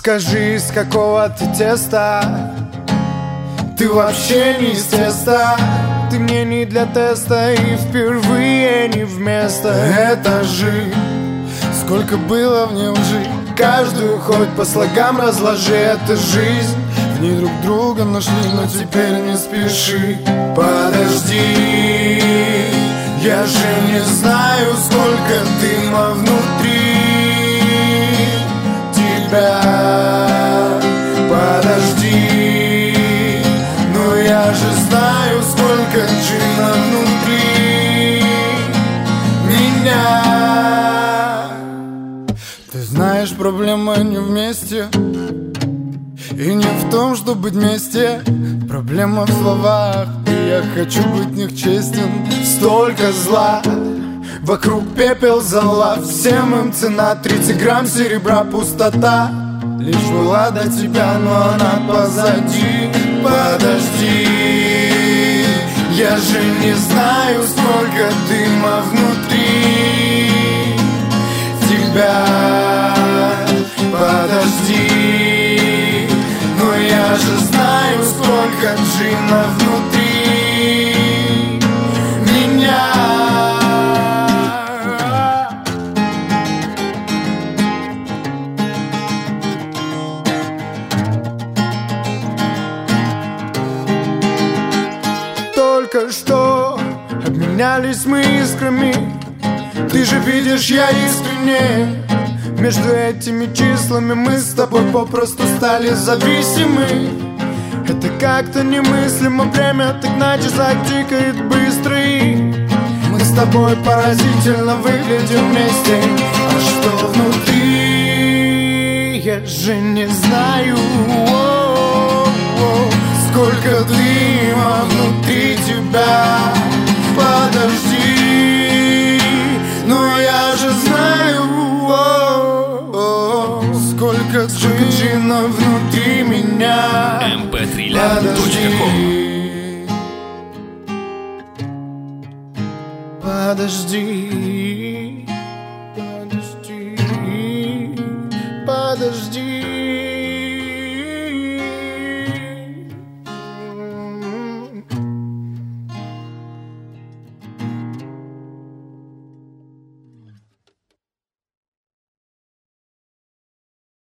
Скажи, из какого ты теста? Ты вообще не из теста. Ты мне не для теста и впервые не вместо. Это жизнь, сколько было в ней лжи. Каждую хоть по слогам разложи. Это жизнь, в ней друг друга нашли. Но теперь не спеши, подожди. Я же не знаю, сколько дыма внутри тебя. Подожди, но я же знаю, сколько джина внутри меня. Ты знаешь, проблема не вместе и не в том, чтобы быть вместе. Проблема в словах, и я хочу быть в них честен. Столько зла, вокруг пепел зола. Всем им цена 30 грамм серебра, пустота. Лишь была до тебя, но она позади. Подожди, я же не знаю, сколько дыма внутри тебя. Подожди, но я же знаю, сколько джина внутри меня. Только что обменялись мы искрами. Ты же видишь, я искренне. Между этими числами мы с тобой попросту стали зависимы. Это как-то немыслимо. Время так на часах тикает быстро, и мы с тобой поразительно выглядим вместе. А что внутри, я же не знаю. Сколько дыма внутри тебя. Подожди, но я же знаю, сколько джина внутри меня. mp3land.com. Подожди, подожди, подожди.